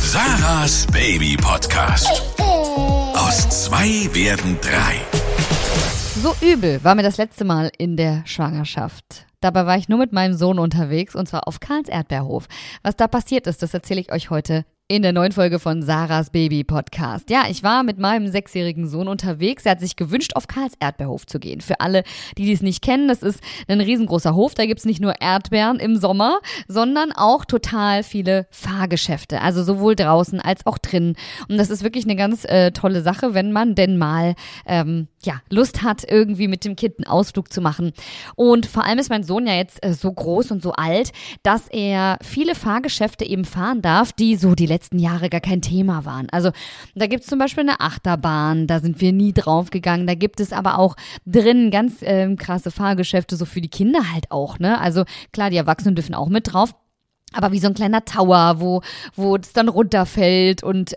Sarahs Baby Podcast. Aus 2 werden 3. So übel war mir das letzte Mal in der Schwangerschaft. Dabei war ich nur mit meinem Sohn unterwegs und zwar auf Karls Erdbeerhof. Was da passiert ist, das erzähle ich euch heute in der neuen Folge von Sarahs Baby Podcast. Ja, ich war mit meinem 6-jährigen Sohn unterwegs. Er hat sich gewünscht, auf Karls Erdbeerhof zu gehen. Für alle, die es nicht kennen, das ist ein riesengroßer Hof. Da gibt's nicht nur Erdbeeren im Sommer, sondern auch total viele Fahrgeschäfte. Also sowohl draußen als auch drinnen. Und das ist wirklich eine ganz tolle Sache, wenn man denn mal Lust hat, irgendwie mit dem Kind einen Ausflug zu machen. Und vor allem ist mein Sohn ja jetzt so groß und so alt, dass er viele Fahrgeschäfte eben fahren darf, die so die letzten Jahre gar kein Thema waren. Also da gibt es zum Beispiel eine Achterbahn, da sind wir nie drauf gegangen. Da gibt es aber auch drinnen ganz krasse Fahrgeschäfte, so für die Kinder halt auch, ne? Also klar, die Erwachsenen dürfen auch mit drauf. Aber wie so ein kleiner Tower, wo es dann runterfällt und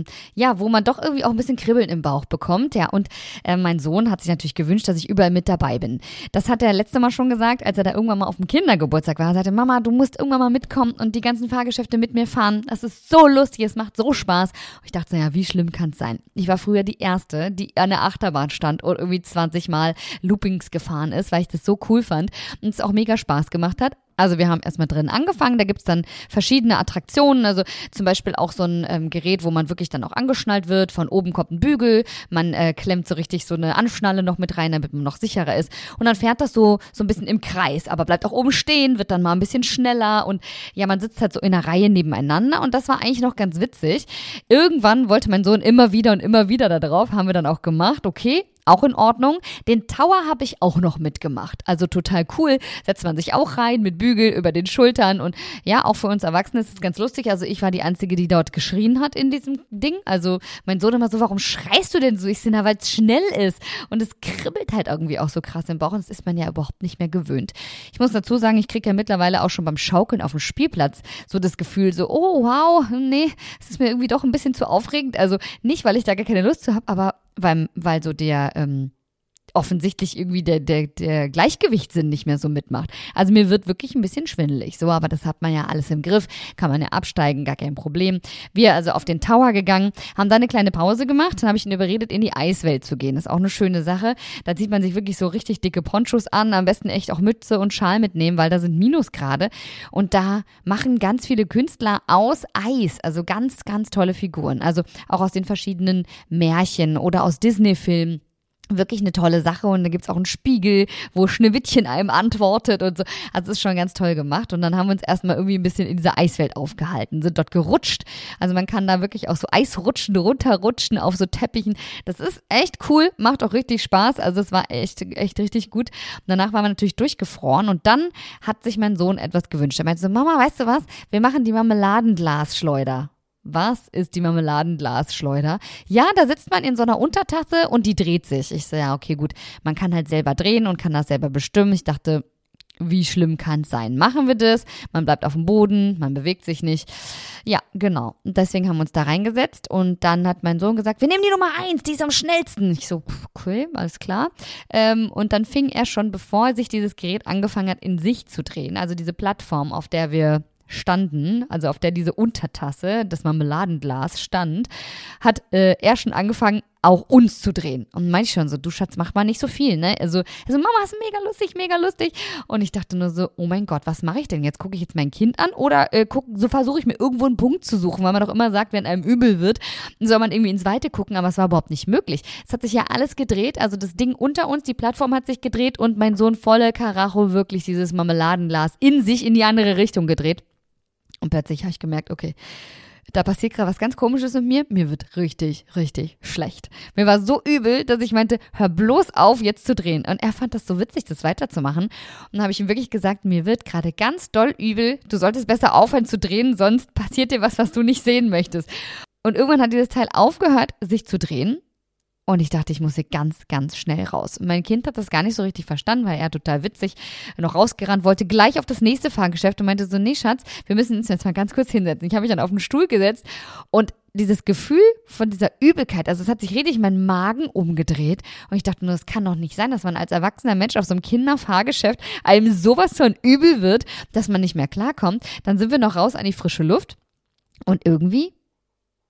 wo man doch irgendwie auch ein bisschen Kribbeln im Bauch bekommt. Ja, und mein Sohn hat sich natürlich gewünscht, dass ich überall mit dabei bin. Das hat er letztes Mal schon gesagt, als er da irgendwann mal auf dem Kindergeburtstag war. Er sagte, Mama, du musst irgendwann mal mitkommen und die ganzen Fahrgeschäfte mit mir fahren. Das ist so lustig, es macht so Spaß. Und ich dachte, naja, wie schlimm kann es sein? Ich war früher die Erste, die an der Achterbahn stand und irgendwie 20 Mal Loopings gefahren ist, weil ich das so cool fand und es auch mega Spaß gemacht hat. Also wir haben erstmal drin angefangen, da gibt's dann verschiedene Attraktionen, also zum Beispiel auch so ein Gerät, wo man wirklich dann auch angeschnallt wird, von oben kommt ein Bügel, man klemmt so richtig so eine Anschnalle noch mit rein, damit man noch sicherer ist und dann fährt das so ein bisschen im Kreis, aber bleibt auch oben stehen, wird dann mal ein bisschen schneller und ja, man sitzt halt so in einer Reihe nebeneinander und das war eigentlich noch ganz witzig. Irgendwann wollte mein Sohn immer wieder da drauf, haben wir dann auch gemacht, okay. Auch in Ordnung. Den Tower habe ich auch noch mitgemacht. Also total cool. Setzt man sich auch rein mit Bügel über den Schultern. Und ja, auch für uns Erwachsene ist es ganz lustig. Also ich war die Einzige, die dort geschrien hat in diesem Ding. Also mein Sohn immer so, warum schreist du denn so? Ich sehe, na, weil es schnell ist. Und es kribbelt halt irgendwie auch so krass im Bauch. Und das ist man ja überhaupt nicht mehr gewöhnt. Ich muss dazu sagen, ich kriege ja mittlerweile auch schon beim Schaukeln auf dem Spielplatz so das Gefühl so, oh wow, nee, es ist mir irgendwie doch ein bisschen zu aufregend. Also nicht, weil ich da gar keine Lust zu habe, aber weil so der offensichtlich irgendwie der Gleichgewichtssinn nicht mehr so mitmacht. Also mir wird wirklich ein bisschen schwindelig. So, aber das hat man ja alles im Griff. Kann man ja absteigen, gar kein Problem. Wir also auf den Tower gegangen, haben da eine kleine Pause gemacht. Dann habe ich ihn überredet, in die Eiswelt zu gehen. Das ist auch eine schöne Sache. Da zieht man sich wirklich so richtig dicke Ponchos an. Am besten echt auch Mütze und Schal mitnehmen, weil da sind Minusgrade. Und da machen ganz viele Künstler aus Eis. Also ganz, ganz tolle Figuren. Also auch aus den verschiedenen Märchen oder aus Disney-Filmen. Wirklich eine tolle Sache und da gibt's auch einen Spiegel, wo Schneewittchen einem antwortet und so. Also es ist schon ganz toll gemacht und dann haben wir uns erstmal irgendwie ein bisschen in dieser Eiswelt aufgehalten, sind dort gerutscht. Also man kann da wirklich auch so Eisrutschen, runterrutschen auf so Teppichen. Das ist echt cool, macht auch richtig Spaß. Also es war echt richtig gut. Und danach waren wir natürlich durchgefroren und dann hat sich mein Sohn etwas gewünscht. Er meinte so, Mama, weißt du was? Wir machen die Marmeladenglasschleuder. Was ist die Marmeladenglasschleuder? Ja, da sitzt man in so einer Untertasse und die dreht sich. Ich so, ja, okay, gut. Man kann halt selber drehen und kann das selber bestimmen. Ich dachte, wie schlimm kann es sein? Machen wir das? Man bleibt auf dem Boden, man bewegt sich nicht. Ja, genau. Und deswegen haben wir uns da reingesetzt und dann hat mein Sohn gesagt, wir nehmen die Nummer 1, die ist am schnellsten. Ich so, cool, alles klar. Und dann fing er schon, bevor sich dieses Gerät angefangen hat, in sich zu drehen, also diese Plattform, auf der wir standen, also auf der diese Untertasse, das Marmeladenglas stand, hat er schon angefangen, auch uns zu drehen. Und meinte ich schon so, du Schatz, mach mal nicht so viel, ne? Also Mama, ist mega lustig. Und ich dachte nur so, oh mein Gott, was mache ich denn jetzt? Gucke ich jetzt mein Kind an oder so versuche ich mir irgendwo einen Punkt zu suchen, weil man doch immer sagt, wenn einem übel wird, soll man irgendwie ins Weite gucken, aber es war überhaupt nicht möglich. Es hat sich ja alles gedreht, also das Ding unter uns, die Plattform hat sich gedreht und mein Sohn volle Karacho wirklich dieses Marmeladenglas in sich in die andere Richtung gedreht. Und plötzlich habe ich gemerkt, okay, da passiert gerade was ganz Komisches mit mir. Mir wird richtig schlecht. Mir war so übel, dass ich meinte, hör bloß auf, jetzt zu drehen. Und er fand das so witzig, das weiterzumachen. Und dann habe ich ihm wirklich gesagt, mir wird gerade ganz doll übel. Du solltest besser aufhören zu drehen, sonst passiert dir was du nicht sehen möchtest. Und irgendwann hat dieses Teil aufgehört, sich zu drehen. Und ich dachte, ich muss hier ganz schnell raus. Und mein Kind hat das gar nicht so richtig verstanden, weil er total witzig noch rausgerannt wollte, gleich auf das nächste Fahrgeschäft und meinte so, nee Schatz, wir müssen uns jetzt mal ganz kurz hinsetzen. Ich habe mich dann auf den Stuhl gesetzt und dieses Gefühl von dieser Übelkeit, also es hat sich richtig mein Magen umgedreht und ich dachte nur, das kann doch nicht sein, dass man als erwachsener Mensch auf so einem Kinderfahrgeschäft einem sowas von übel wird, dass man nicht mehr klarkommt. Dann sind wir noch raus an die frische Luft und irgendwie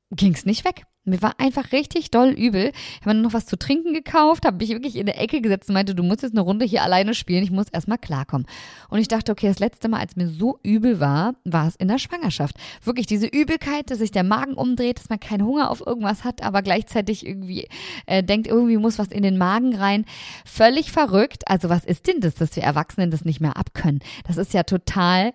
ging es nicht weg. Mir war einfach richtig doll übel. Ich habe mir noch was zu trinken gekauft, habe mich wirklich in der Ecke gesetzt und meinte, du musst jetzt eine Runde hier alleine spielen, ich muss erstmal klarkommen. Und ich dachte, okay, das letzte Mal, als mir so übel war es in der Schwangerschaft. Wirklich diese Übelkeit, dass sich der Magen umdreht, dass man keinen Hunger auf irgendwas hat, aber gleichzeitig irgendwie denkt, irgendwie muss was in den Magen rein. Völlig verrückt. Also was ist denn das, dass wir Erwachsenen das nicht mehr abkönnen? Das ist ja total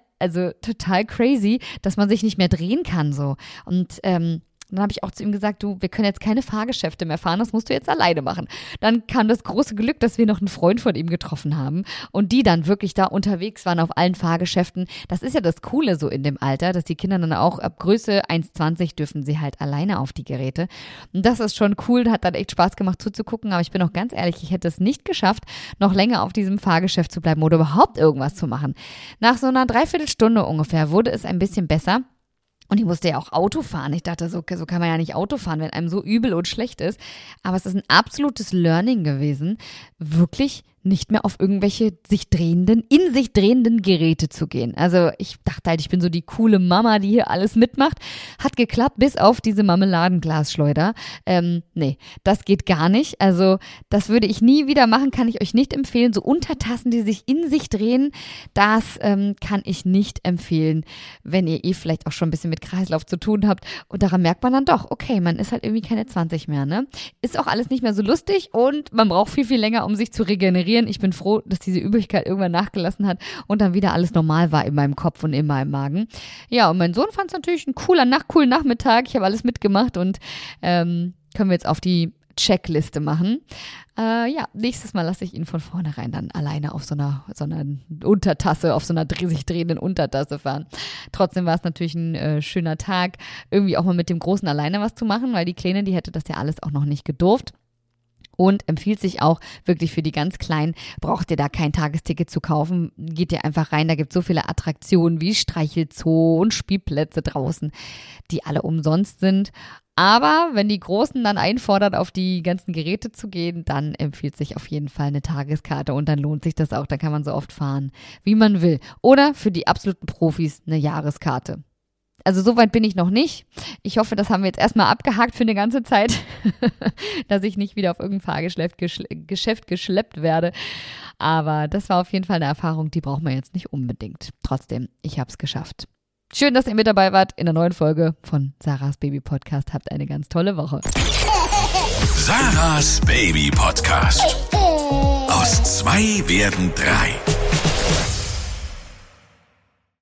crazy, dass man sich nicht mehr drehen kann so. Und dann habe ich auch zu ihm gesagt, du, wir können jetzt keine Fahrgeschäfte mehr fahren, das musst du jetzt alleine machen. Dann kam das große Glück, dass wir noch einen Freund von ihm getroffen haben und die dann wirklich da unterwegs waren auf allen Fahrgeschäften. Das ist ja das Coole so in dem Alter, dass die Kinder dann auch ab Größe 1,20 dürfen sie halt alleine auf die Geräte. Und das ist schon cool, hat dann echt Spaß gemacht zuzugucken, aber ich bin auch ganz ehrlich, ich hätte es nicht geschafft, noch länger auf diesem Fahrgeschäft zu bleiben oder überhaupt irgendwas zu machen. Nach so einer Dreiviertelstunde ungefähr wurde es ein bisschen besser. Und ich musste ja auch Auto fahren. Ich dachte, so kann man ja nicht Auto fahren, wenn einem so übel und schlecht ist. Aber es ist ein absolutes Learning gewesen, wirklich nicht mehr auf irgendwelche in sich drehenden Geräte zu gehen. Also ich dachte halt, ich bin so die coole Mama, die hier alles mitmacht. Hat geklappt, bis auf diese Marmeladenglasschleuder. Nee, das geht gar nicht. Also das würde ich nie wieder machen, kann ich euch nicht empfehlen. So Untertassen, die sich in sich drehen, das kann ich nicht empfehlen, wenn ihr vielleicht auch schon ein bisschen mit Kreislauf zu tun habt. Und daran merkt man dann doch, okay, man ist halt irgendwie keine 20 mehr, ne? Ist auch alles nicht mehr so lustig und man braucht viel, viel länger, um sich zu regenerieren. Ich bin froh, dass diese Übelkeit irgendwann nachgelassen hat und dann wieder alles normal war in meinem Kopf und in meinem Magen. Ja, und mein Sohn fand es natürlich ein coolen Nachmittag. Ich habe alles mitgemacht und können wir jetzt auf die Checkliste machen. Nächstes Mal lasse ich ihn von vornherein dann alleine auf so einer Untertasse, auf so einer sich drehenden Untertasse fahren. Trotzdem war es natürlich ein schöner Tag, irgendwie auch mal mit dem Großen alleine was zu machen, weil die Kleine, die hätte das ja alles auch noch nicht gedurft. Und empfiehlt sich auch wirklich für die ganz Kleinen, braucht ihr da kein Tagesticket zu kaufen, geht ihr einfach rein, da gibt es so viele Attraktionen wie Streichelzoo und Spielplätze draußen, die alle umsonst sind. Aber wenn die Großen dann einfordern, auf die ganzen Geräte zu gehen, dann empfiehlt sich auf jeden Fall eine Tageskarte und dann lohnt sich das auch, dann kann man so oft fahren, wie man will. Oder für die absoluten Profis eine Jahreskarte. Also so weit bin ich noch nicht. Ich hoffe, das haben wir jetzt erstmal abgehakt für eine ganze Zeit, dass ich nicht wieder auf irgendein Fahrgeschäft geschleppt werde. Aber das war auf jeden Fall eine Erfahrung, die braucht man jetzt nicht unbedingt. Trotzdem, ich habe es geschafft. Schön, dass ihr mit dabei wart in der neuen Folge von Sarahs Baby Podcast. Habt eine ganz tolle Woche. Sarahs Baby Podcast. Aus 2 werden 3.